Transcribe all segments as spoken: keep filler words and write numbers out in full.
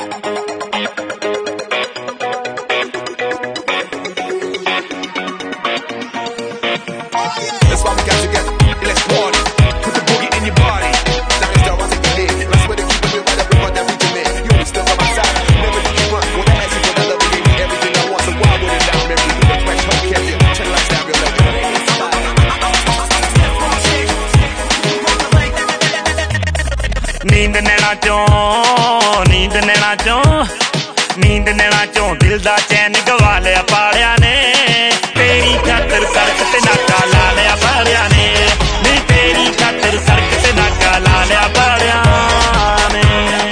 नींद नैना चों नींद नैना चों नींद नैना चों दिल दा चैन गवा लिया पाड़िया ने तेरी खातर सड़क ते नाका ला लिया पाड़िया ने नी तेरी खातर सड़क ते नाका ला लिया पाड़िया ने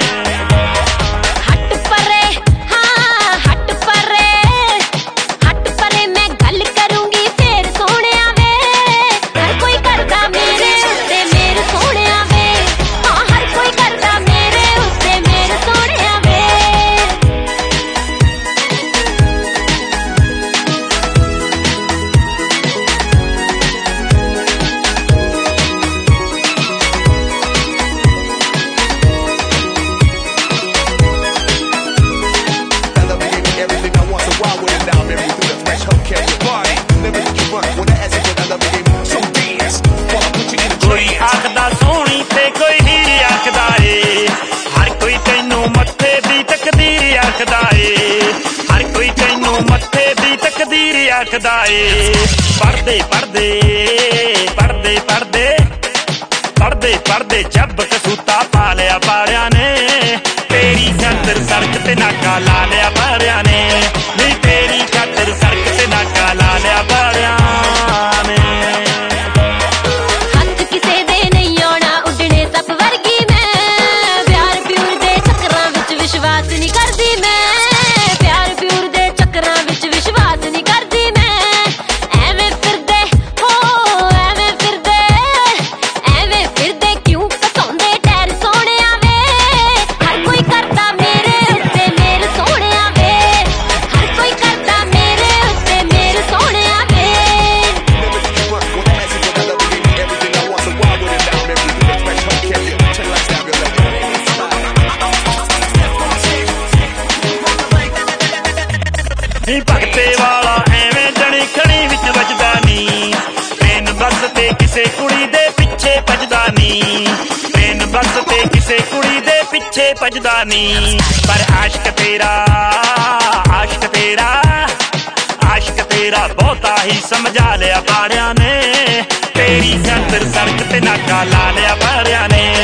हट परे हाँ हट परे हट परे मैं गल करूंगी फिर सोने वे हर कोई करदा मेरे उत्ते मेरे सोने वे हाँ हर कोई करदा मेरे उत्ते मेरे सोने वे कोई आखदा सोहनी ते कोई हीरी आखदा ए हर कोई तैनू मत्थे दी तकदीर आखदा ए हर कोई तैनू मत्थे दी तकदीर आखदा ए पढ़दे पढ़दे पढ़दे पढ़दे पढ़दे पढ़दे जब कसूता पा लिया पाड़िया ने तेरी खातर सड़क ते नाका ला लिया पाड़िया ने नी तेरी खातर सड़क ते नाका ला लिया पाड़िया ने हथ किसे दे नहीं आना उडने सप वर्गी मैं प्यार प्यूर दे चक्करां विच विश्वास नहीं करदी मैं प्यार प्यूर दे चक्करां विच विश्वास नहीं करदी मैं एवें फिरदे हो एवें फिरदे एवें फिरदे क्यों कसौंदे टैर सोने वे हर कोई करदा मेरे उत्ते मेरे सोने वे हर कोई करदा मेरे उत्ते मेरे सोने वे नी भगते वाला एवें जनी खड़ी विच वजदा नी ट्रेन बस ते किसे कुड़ी दे पिछे भजदा नी ट्रेन बस ते किसे कुड़ी दे पिछे भजदा नी पर आशिक तेरा आशिक तेरा आशिक तेरा बहुता ही समझा लिया पाड़िया ने तेरी खातर सड़क ते नाका ला लिया पाड़िया ने